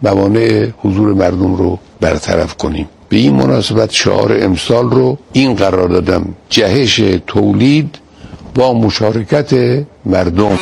موانع حضور مردم رو برطرف کنیم. به این مناسبت شعار امسال رو این قرار دادم: جهش تولید با مشارکت مردم.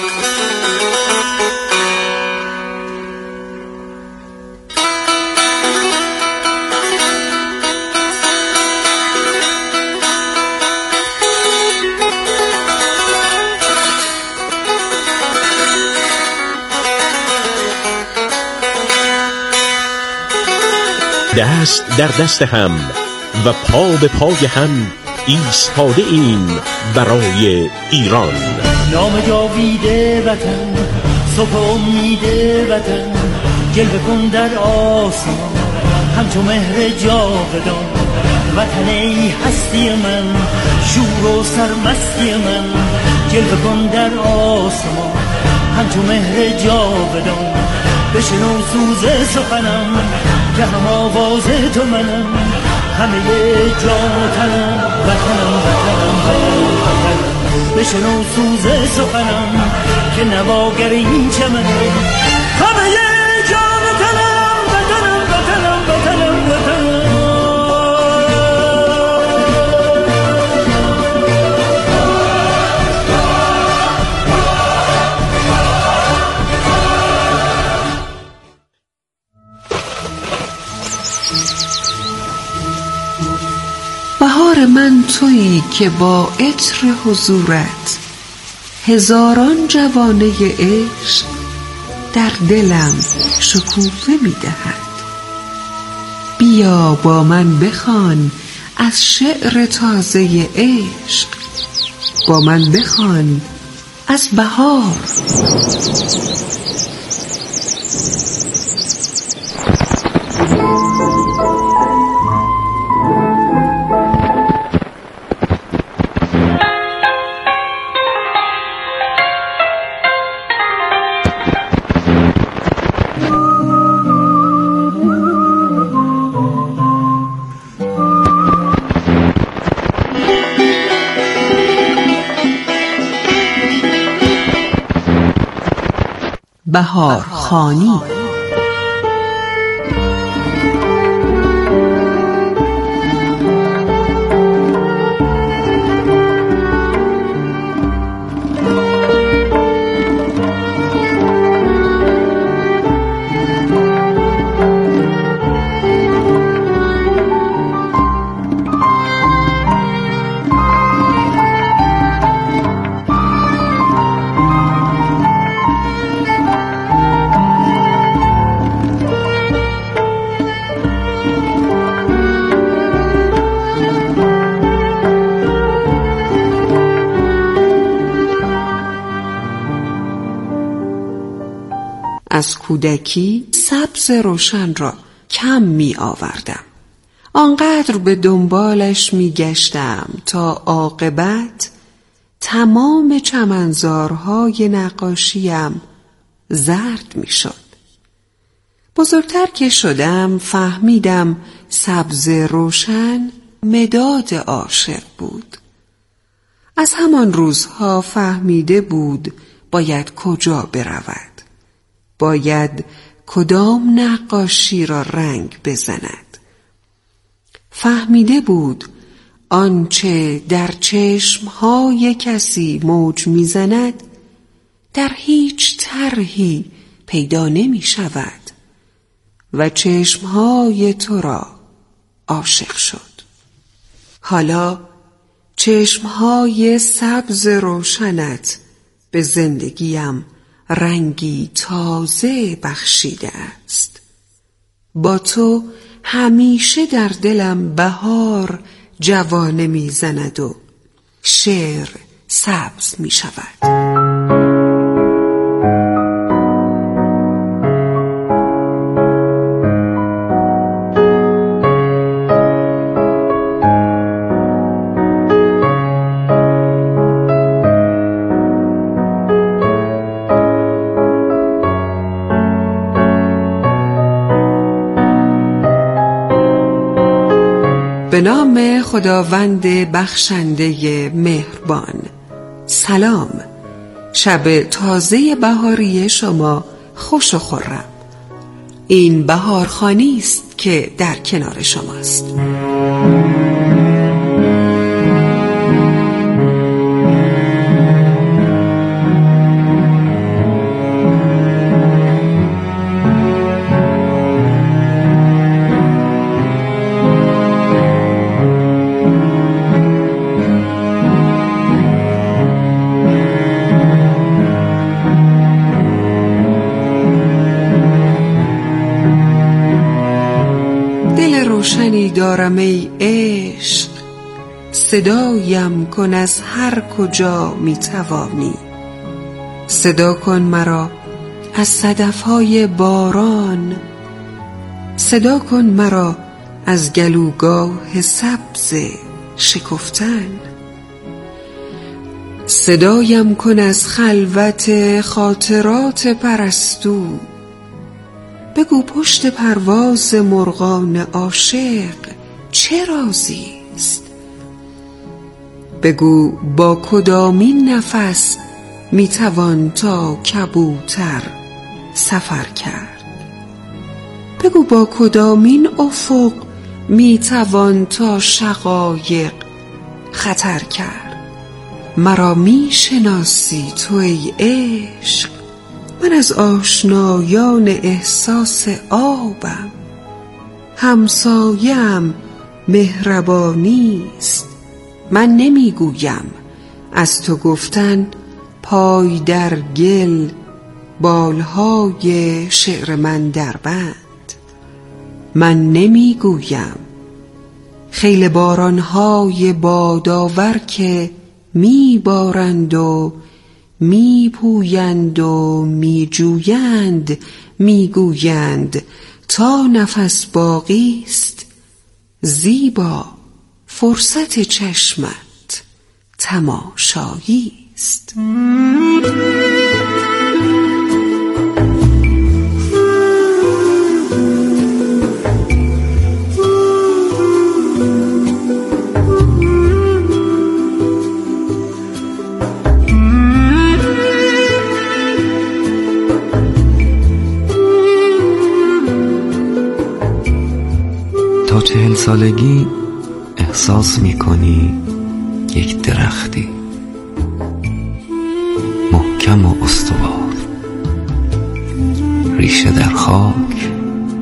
دست در دست هم و پا به پای هم ایستاده ایم برای ایران. نام جاویده وطن، صبح امید وطن، جلوه کن در آسمان همچو مهر جاودان. وطن ای هستی من، شور و سرمستی من، جلوه کن در آسمان همچو مهر جاودان. بشنو سوز سخنم که هم آواز تو منم، همه جان و تنم، وطنم وطنم وطنم. بشنو سوز سخنم که نواگر این چمنم، همه جان و تنم، وطنم وطنم وطنم وطنم. بهار من تویی که با عطر حضورت هزاران جوانه عشق در دلم شکوفه می دهد. بیا با من بخوان از شعر تازه عشق، با من بخوان از بهار. بهارخوانی. از کودکی سبز روشن را کم می آوردم. آنقدر به دنبالش می گشتم تا عاقبت تمام چمنزارهای نقاشیم زرد می شد. بزرگتر که شدم فهمیدم سبز روشن مداد عاشق بود. از همان روزها فهمیده بود باید کجا برود، باید کدام نقاشی را رنگ بزند. فهمیده بود آنچه در چشمهای کسی موج میزند در هیچ طرحی پیدا نمی شود و چشمهای تو را عاشق شد. حالا چشمهای سبز روشنت به زندگیم رنگی تازه بخشیده است. با تو همیشه در دلم بهار جوانه میزند و شعر سبز می شود. به نام خداوند بخشنده مهربان. سلام، شب تازه بهاری شما خوش و خرم. این بهارخوانی است که در کنار شماست. روشنی دارم ای عشق، صدایم کن از هر کجا می توانی. صدا کن مرا از صدفهای باران، صدا کن مرا از گلوگاه سبز شکفتن. صدایم کن از خلوت خاطرات پرستو، بگو پشت پرواز مرغان عاشق چه رازی است؟ بگو با کدامین نفس میتوان تا کبوتر سفر کرد؟ بگو با کدامین افق میتوان تا شقایق خطر کرد؟ مرا میشناسی تو ای عشق، من از آشنایان احساس آبم. همسایم مهربانی است، من نمیگویم از تو گفتن پای در گل بالهای شعر من در بند. من نمیگویم خیل بارانهای بادآور که میبارند و میپویند و میجویند، میگویند تا نفس باقی است زیبا فرصت چشمت تماشایی است. تا 40 سالگی احساس میکنی یک درختی محکم و استوار، ریشه در خاک.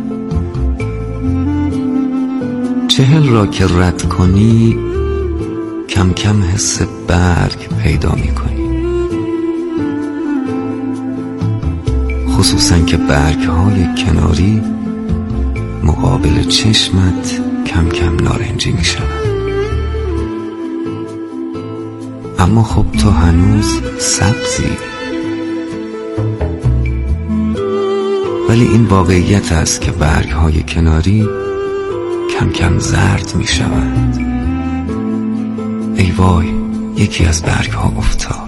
40 را که رد کنی کم کم حس برگ پیدا میکنی، خصوصا که برگ‌های کناری مقابل چشمت کم کم نارنجی می شود. اما خب تو هنوز سبزی. ولی این واقعیت است که برگ‌های کناری کم کم زرد می شود. ای وای، یکی از برگ‌ها افتاد.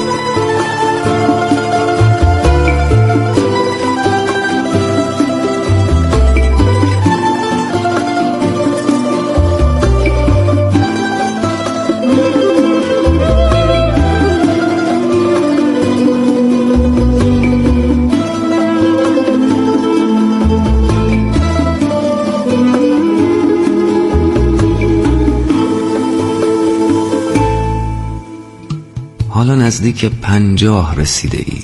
حالا نزدیک 50 رسیده ای.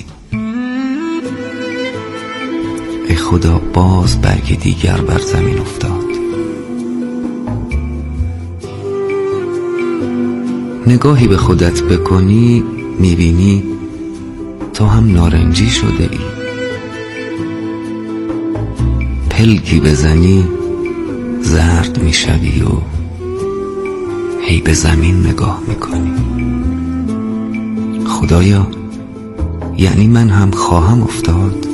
ای خدا، باز برگ دیگر بر زمین افتاد. نگاهی به خودت بکنی میبینی تو هم نارنجی شده ای. پلکی بزنی زرد میشوی و هی به زمین نگاه میکنی. خدایا، یعنی من هم خواهم افتاد؟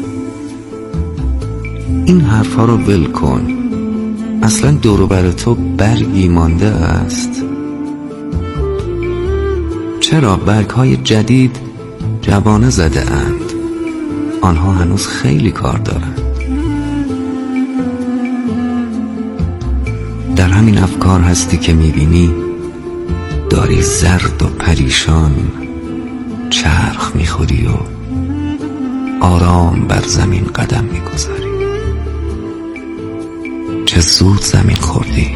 این حرفا رو ول کن. اصلا دور و بر تو برگی مانده است؟ چرا؟ برگ‌های جدید جوانه زده اند. آنها هنوز خیلی کار دارند. در همین افکار هستی که میبینی داری زرد و پریشان چرخ میخوری و آرام بر زمین قدم میگذاری. چه زود زمین خوردی.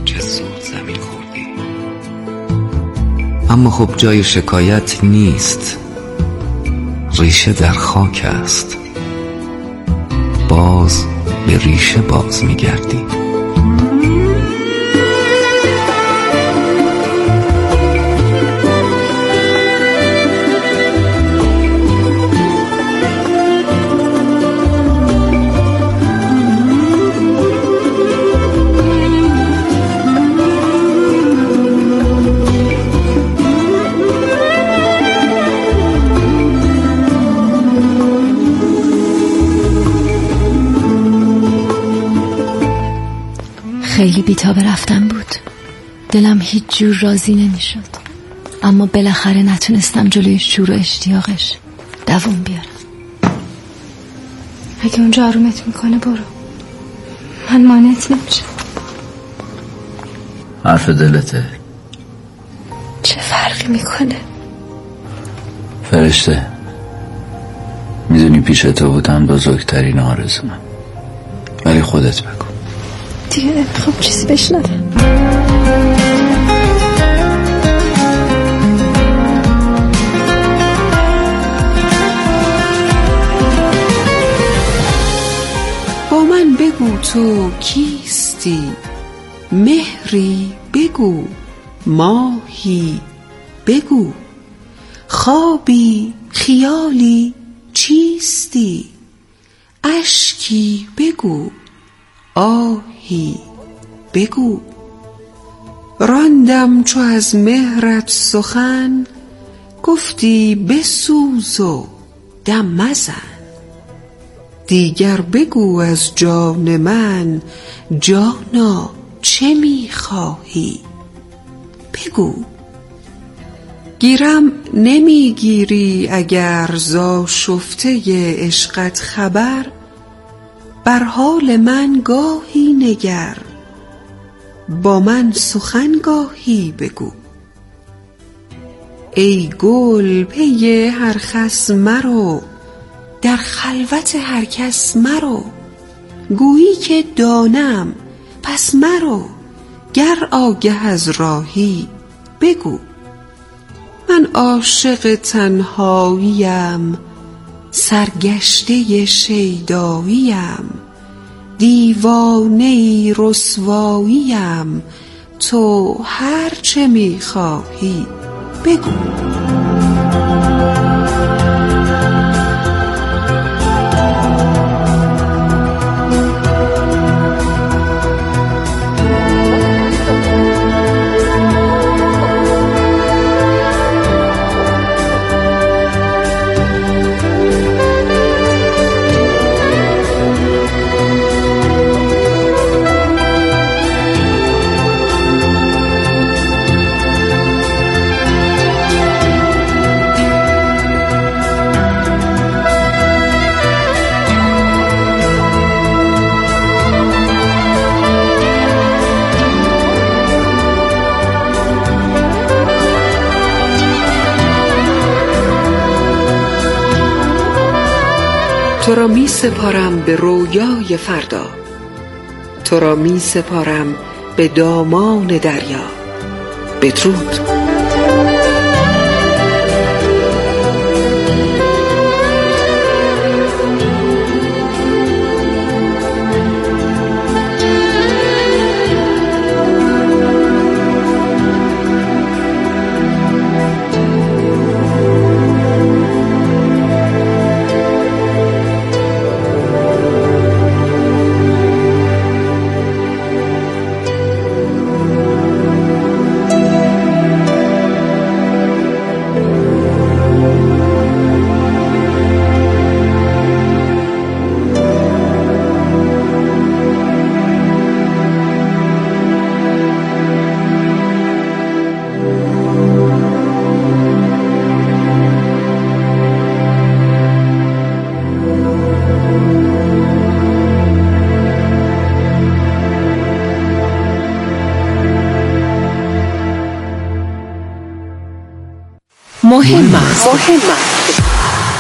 اما خب جای شکایت نیست، ریشه در خاک است، باز به ریشه باز می‌گردی. خیلی بی‌تاب رفتن بود، دلم هیچ جور راضی نمی‌شد، اما بالاخره نتونستم جلوی شور و اشتیاقش دوام بیارم. اگه اونجا آرومت میکنه برو، من مانعت نمیشم. حرف دلته. چه فرقی میکنه؟ فرشته، میدونی پیش تو بودن بزرگترین آرزومه، ولی خودت بگو. دیگه نمیخوام چیزی بشنوم. با من بگو تو کیستی، مهری بگو، ماهی بگو، خوابی خیالی چیستی، اشکی بگو، آهی بگو. راندم چو از مهرت سخن، گفتی بسوز و دم مزن. دیگر بگو از جان من، جانا چه میخواهی بگو. گیرم نمیگیری اگر زآشفته عشقت خبر، بر حال من گاهی نگر، با من سخن گاهی بگو. ای گل پی هر خس مرو، در خلوت هر کس مرو. گویی که دانم پس مرو، گر آگه از راهی بگو. من عاشق تنهاییم، سرگشته شیداییم، دیوانه رسواییم، تو هر چه میخواهی بگو. تو را می سپارم به رویای فردا، تو را می سپارم به دامان دریا. بدرود.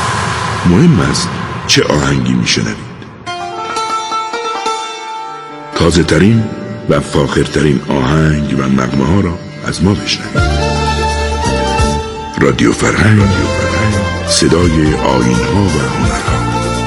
مهم است چه آهنگی میشنوید. تازه ترین و فاخرترین آهنگ و نغمه ها را از ما بشنوید. رادیو فرهنگ، صدای آیین ها و هنرها.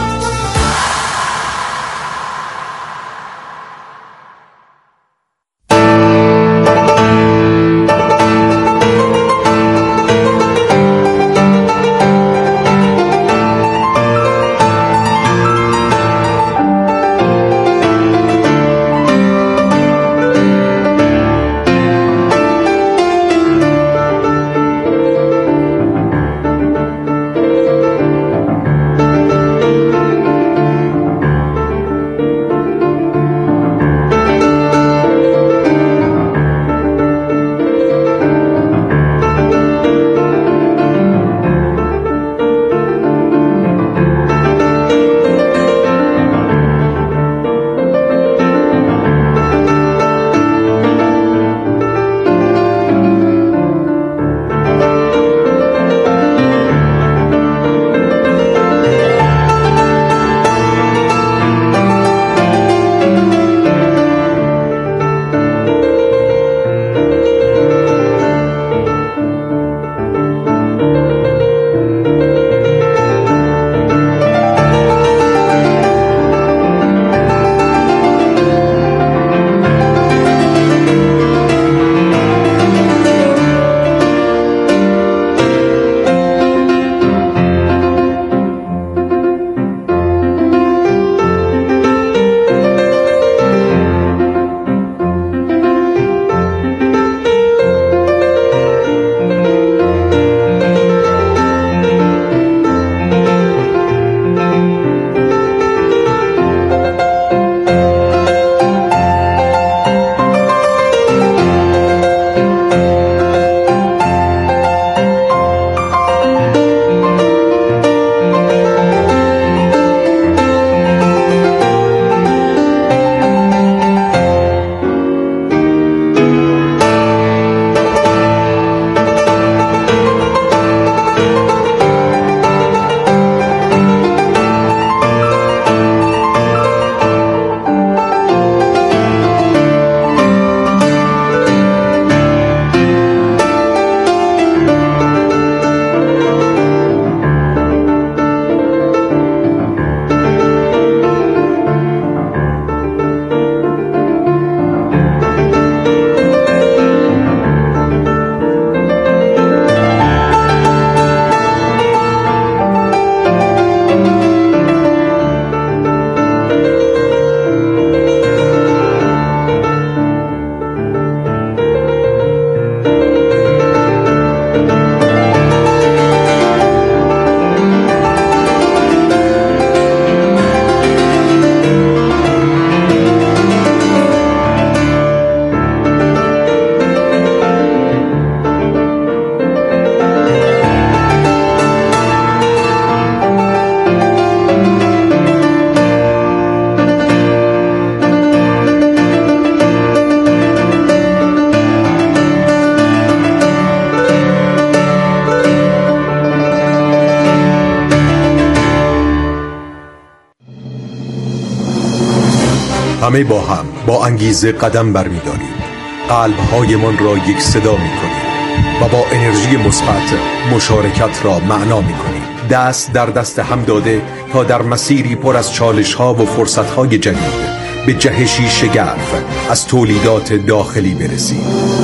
همه با هم با انگیزه قدم برمی‌داریم، قلب‌هایمان را یک صدا می‌کنیم و با انرژی مثبت مشارکت را معنا می‌کنیم. دست در دست هم داده تا در مسیری پر از چالش‌ها و فرصت‌های جدید به جهشی شگرف از تولیدات داخلی برسیم.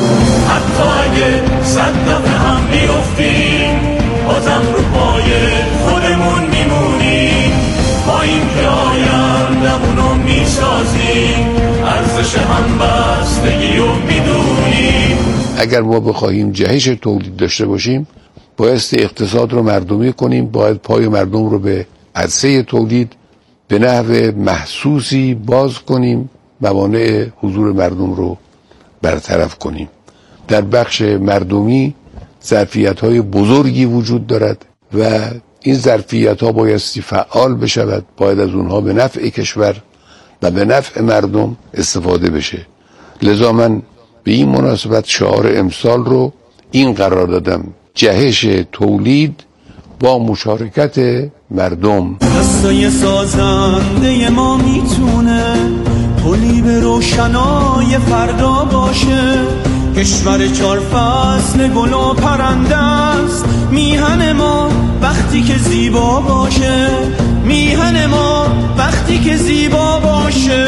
حتی اگه صد دفعه هم می‌افتیم، بازم رو پای خودمون میمونیم. با این که آیندمونو میسازیم، ارزش همبستگی رو میدونیم. اگر ما بخواهیم جهش تولید داشته باشیم، بایستی اقتصاد رو مردمی کنیم، باید پای مردم رو به عرصه تولید به نحو محسوسی باز کنیم، موانع حضور مردم رو برطرف کنیم. در بخش مردمی ظرفیت‌های بزرگی وجود دارد و این ظرفیت‌ها بایستی فعال بشود، باید از اونها به نفع کشور و به نفع مردم استفاده بشه. لذا من به این مناسبت شعار امسال رو این قرار دادم: جهش تولید با مشارکت مردم. دستای سازنده ما میتونه پلی به روشنای فردا باشه. کشور 4 فصل گل و پرنده است. میهن ما وقتی که زیبا باشه، میهن ما وقتی که زیبا باشه.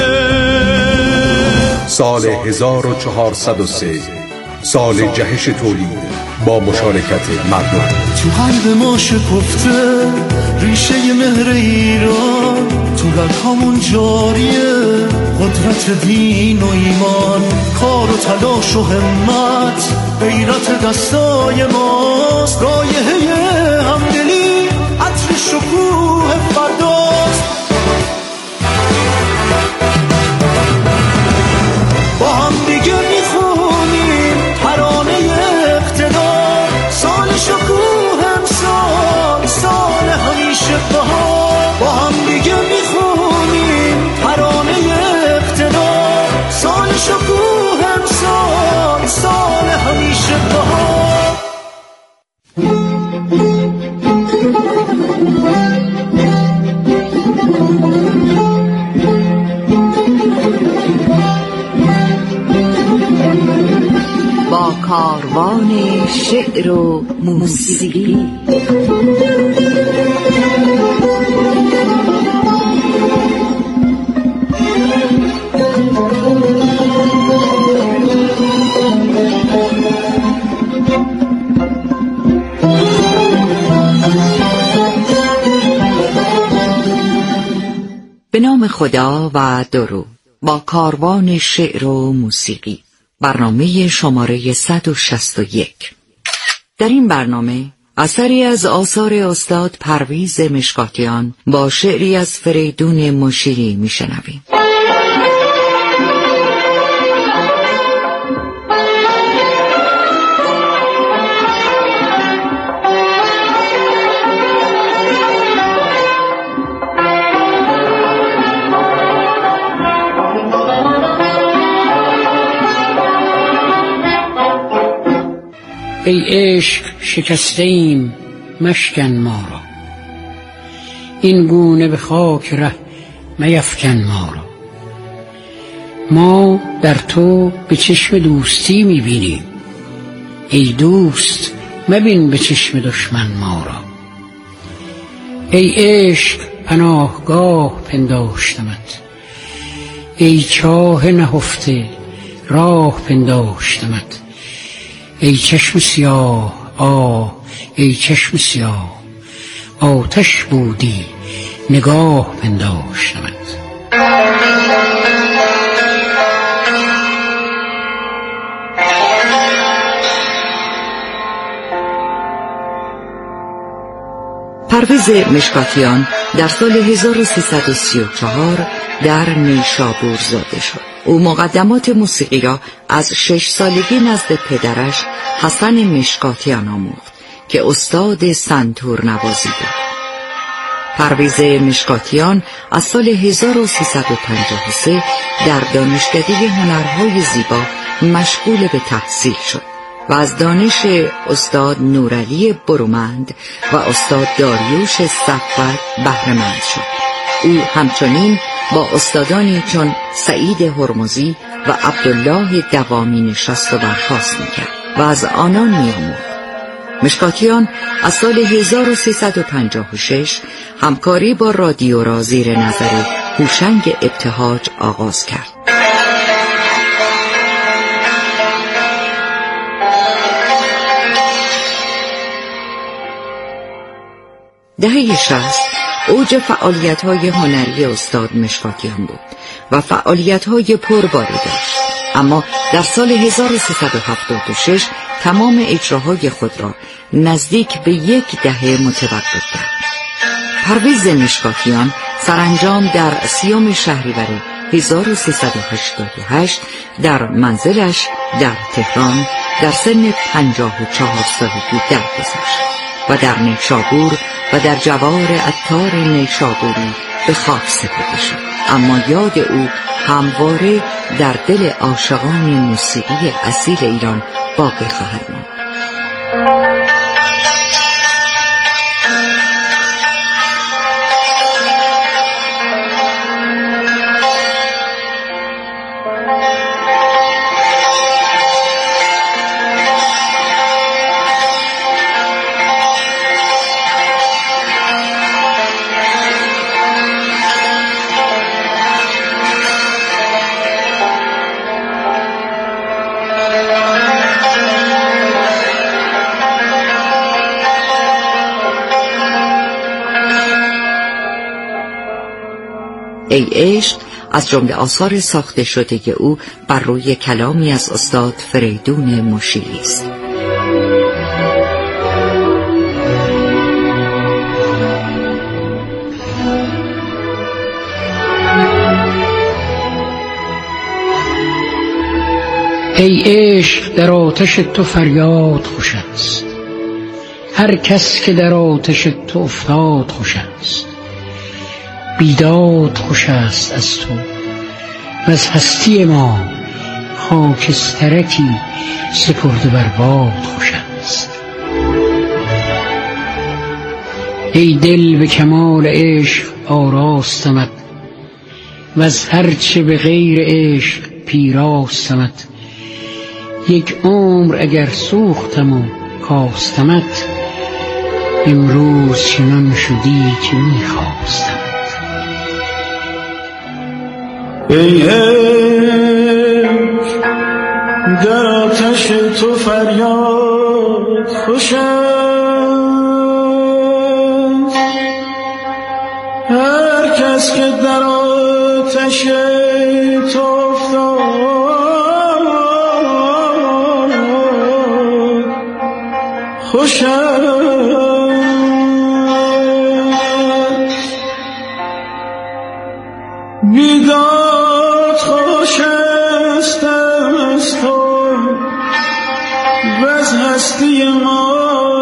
سال 1403 سال جهش تولید با مشارکت مردم. تو قلب ما شکفته ریشه مهر ایران، تو رگ‌هامون جاریه قدرت دین و ایمان. کار و تلاش و همت غیرت دستای ماست. رایحه همدلی عطر شکوه فرداست. با هم دیگه میخونیم ترانه اقتدار. سال شکوه امسال، سال همیشه بهار. با هم دیگه میخونیم ترانه اقتدار. سال شکوه امسال، سال همیشه بهار. با کاروان شعر و موسیقی. به نام خدا و درود. با کاروان شعر و موسیقی، برنامه شماره 161. در این برنامه اثری از آثار استاد پرویز مشکاتیان با شعری از فریدون مشیری میشنویم. ای عشق شکسته ایم مشکن ما را، این گونه به خاک ره میفکن ما را. ما در تو به چشم دوستی میبینیم، ای دوست مبین به چشم دشمن ما را. ای عشق پناهگاه پنداشتمت، ای چاه نهفته راه پنداشتمت. ای چشم سیاه ای چشم سیاه، آتش بودی نگاه پنداشتمت. پرویز مشکاتیان در سال 1334 در نیشابور زاده شد. او مقدمات موسیقی را از 6 سالگی نزد پدرش حسن مشکاتیان آموخت که استاد سنتور نوازی بود. پرویز مشکاتیان از سال 1353 در دانشکده هنرهای زیبا مشغول به تحصیل شد و از دانش استاد نورعلی برومند و استاد داریوش صفوت بهره مند شد. او همچنین با استادانی چون سعید هرمزی و عبدالله دوامی نشست و برخاست میکرد و از آنان می‌آموخت. مشکاتیان از سال 1356 همکاری با رادیو را زیر نظر هوشنگ ابتهاج آغاز کرد. دهه 60 اوج فعالیت‌های هنری استاد مشکاتیان بود و فعالیت‌های پرباری داشت، اما در سال 1376 تمام اجراهای خود را نزدیک به 1 دهه متوقف کرد. پرویز مشکاتیان سرانجام در 30 شهریور 1388 در منزلش در تهران در سن 54 سالگی درگذشت و در نیشابور و در جوار عطار نیشابوری به خاک سپرده شد، اما یاد او همواره در دل عاشقان موسیقی اصیل ایران باقی خواهد ماند. ای عشق از جمله آثار ساخته شده او بر روی کلامی از استاد فریدون مشیری است. ای عشق در آتش تو فریاد خوش است، هر کس که در آتش تو افتاد خوش است. بیداد خوش است از تو و از هستی ما خاکسترکی سپرده بر باد خوش است. ای دل به کمال عشق آراستمت و از هرچه به غیر عشق پیراستمت. یک عمر اگر سوختم و کاستمت، امروز چنان شدی که میخواستمت. ای عشق در آتش تو فریاد خوش است، هر کس که در آتش تو افتاد خوش است. بیداد خوش است از تو و از هستی ما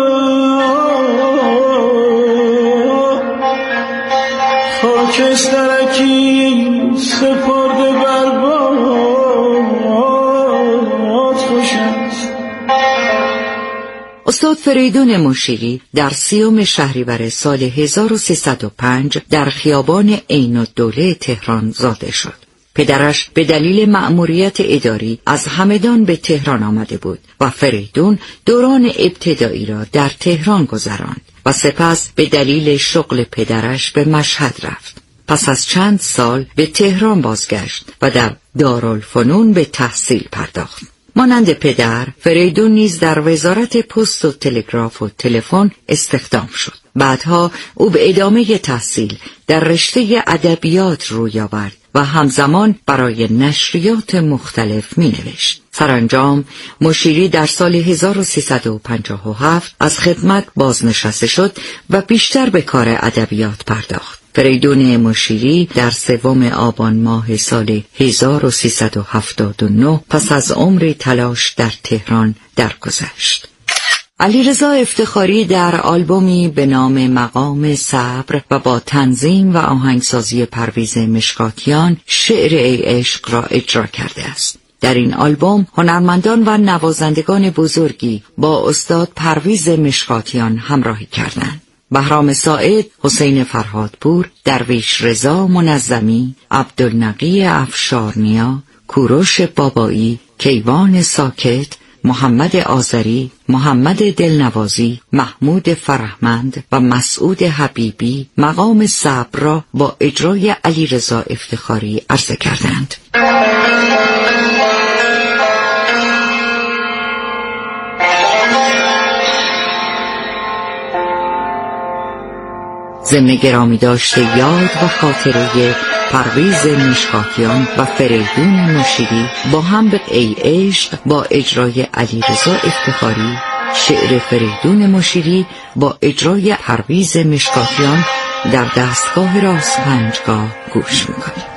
خاکسترکی سپرده بر باد خوش است. استاد فریدون مشیری در 30 شهریور سال 1305 در خیابان عین الدوله تهران زاده شد. پدرش به دلیل مأموریت اداری از همدان به تهران آمده بود و فریدون دوران ابتدایی را در تهران گذراند و سپس به دلیل شغل پدرش به مشهد رفت. پس از چند سال به تهران بازگشت و در دارالفنون به تحصیل پرداخت. مانند پدر، فریدون نیز در وزارت پست و تلگراف و تلفن استخدام شد. بعدها او به ادامه تحصیل در رشته ادبیات روی آورد و همزمان برای نشریات مختلف می‌نوشت. سرانجام مشیری در سال 1357 از خدمت بازنشسته شد و بیشتر به کار ادبیات پرداخت. فریدون مشیری در 3 آبان ماه سال 1379 پس از عمری تلاش در تهران درگذشت. علیرضا افتخاری در آلبومی به نام مقام صبر و با تنظیم و آهنگسازی پرویز مشکاتیان شعر ای عشق را اجرا کرده است. در این آلبوم هنرمندان و نوازندگان بزرگی با استاد پرویز مشکاتیان همراهی کردند. بهرام ساعد، حسین فرهادپور، درویش رضا منظمی، عبدالنقی افشارنیا، کوروش بابایی، کیوان ساکت، محمد آذری، محمد دلنوازی، محمود فرهمند و مسعود حبیبی مقام صبر را با اجرای علیرضا افتخاری عرضه کردند. ضمن گرامی داشته یاد و خاطره پرویز مشکاتیان و فریدون مشیری با هم به ای عشق با اجرای علیرضا افتخاری، شعر فریدون مشیری با اجرای پرویز مشکاتیان در دستگاه راست پنجگاه گوش میکنید.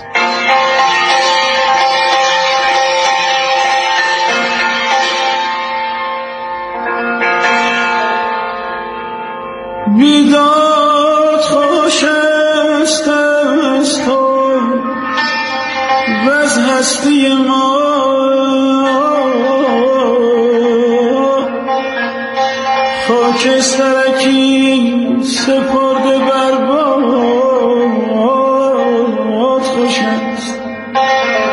بیداد خوش است از تو و از هستی ما خاکسترکی سپرده